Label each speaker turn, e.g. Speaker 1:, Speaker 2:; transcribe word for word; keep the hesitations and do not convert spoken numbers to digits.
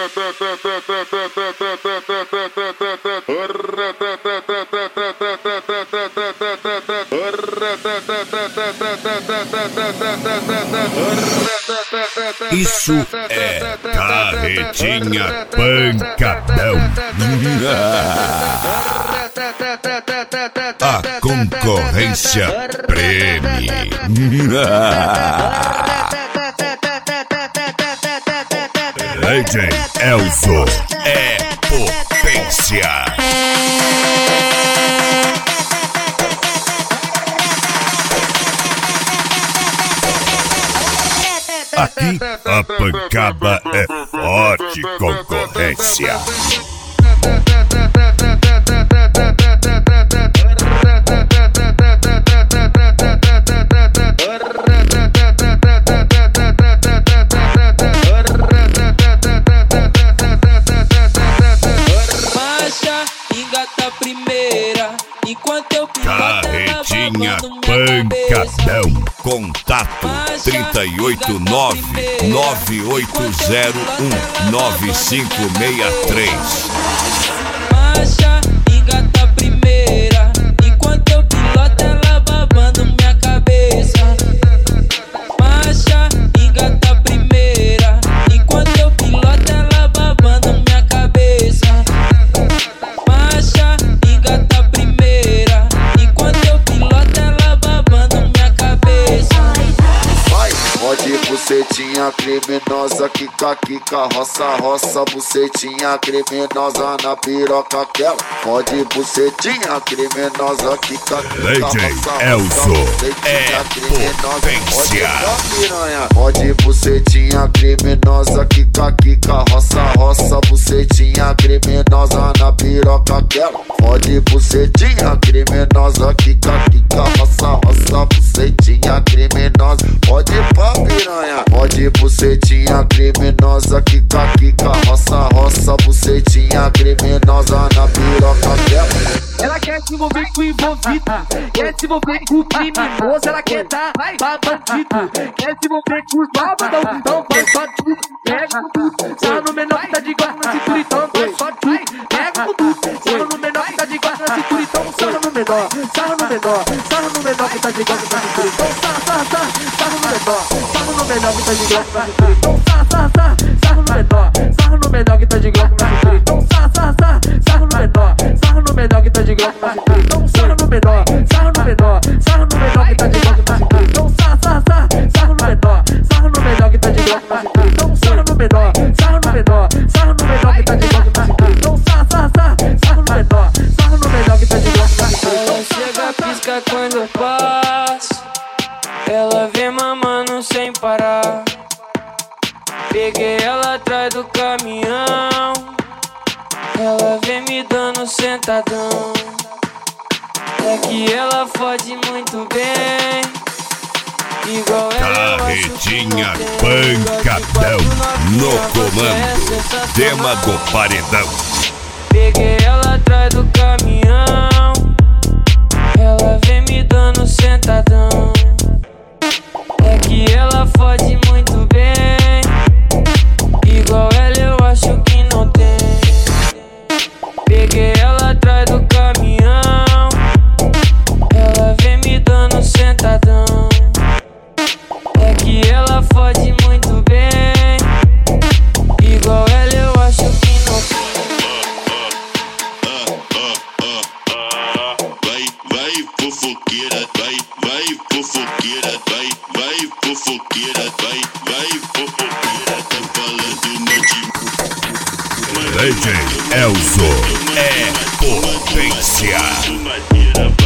Speaker 1: Isso é Carretinha Pancadão. A concorrência preme. D J Elzo é potência. Aqui a pancada é forte concorrência.
Speaker 2: Marcha, engata a primeira, enquanto eu
Speaker 1: Carretinha Pancadão. Contato trinta e oito nove nove oito zero um nove cinco seis três.
Speaker 2: Marcha, engata a primeira, enquanto eu piloto ela babando minha cabeça. Marcha, engata a primeira, enquanto eu piloto ela babando minha cabeça. Marcha, engata a primeira, enquanto eu piloto ela babando minha cabeça.
Speaker 3: Vai, pode bucetinha criminosa, quica, quica, roça, roça, bucetinha criminosa na piroca aquela. Pode bucetinha criminosa, quica, quica, roça, roça,
Speaker 1: Elzo
Speaker 3: bucetinha
Speaker 1: é
Speaker 3: criminosa.
Speaker 1: potência.
Speaker 3: Pode piranha, pode bucetinha criminosa, quica, quica, roça, roça, bucetinha criminosa na piroca aquela. Pode bucetinha criminosa, quica, quica, roça, roça, bucetinha criminosa. Pode pá piranha, pode bucetinha criminosa, quica, quica, roça, roça, bucetinha criminosa na piroca dela.
Speaker 4: Ela quer se envolver com o envolvido, quer se envolver com o criminoso, ela quer dar pra bandido, quer se envolver com os malvadão, então faz só tudo, pega tudo, sarra no menor que tá de guarda na cintura, então faz só tudo, pega tudo, sarra no menor que tá de guarda na cintura, então sarra no menor, sarra no menor, sarra no menor que tá de guarda na cintura, então sarra, sarra, sarra, sarra no menor, sarra no menor que tá de guarda na cintura, então sarra, sarra, sarra, sarra no menor, sarra no menor que tá de guarda na cintura, então sarra, sarra, sarra, sarra no menor, sarra no menor que tá de guarda na cintura, então sarra no menor, sarra no menor, sarra no menor que tá de guarda na cintura, então sarra, sarra, sarra, sarra no menor, sarra no menor que tá de guarda na cintura, então sarra no menor, sarra no menor, sarra no menor que tá de guarda na cintura, então sarra, sarra, sarra, sarra no menor, sarra no menor que tá de guarda na cintura.
Speaker 2: Ela chega, pisca quando eu passo, ela vem mamando sem parar. Peguei ela atrás do caminhão, ela vem me dando sentadão. É que ela fode muito bem, igual ela.
Speaker 1: Carretinha Pancadão no comando, tema do paredão.
Speaker 2: Peguei ela atrás do caminhão, ela vem me dando sentadão. É que ela fode muito bem, igual ela eu acho que não tem. Peguei ela atrás do caminhão, ela vem me dando sentadão. É que ela fode muito bem, igual ela eu acho que não tem.
Speaker 5: Vai, vai fofoqueira, vai, vai fofoqueira, vai, vai fofoqueira, vai, vai fofoqueira, tá falando monte.
Speaker 1: D J Elzo é potência.
Speaker 5: Madeira.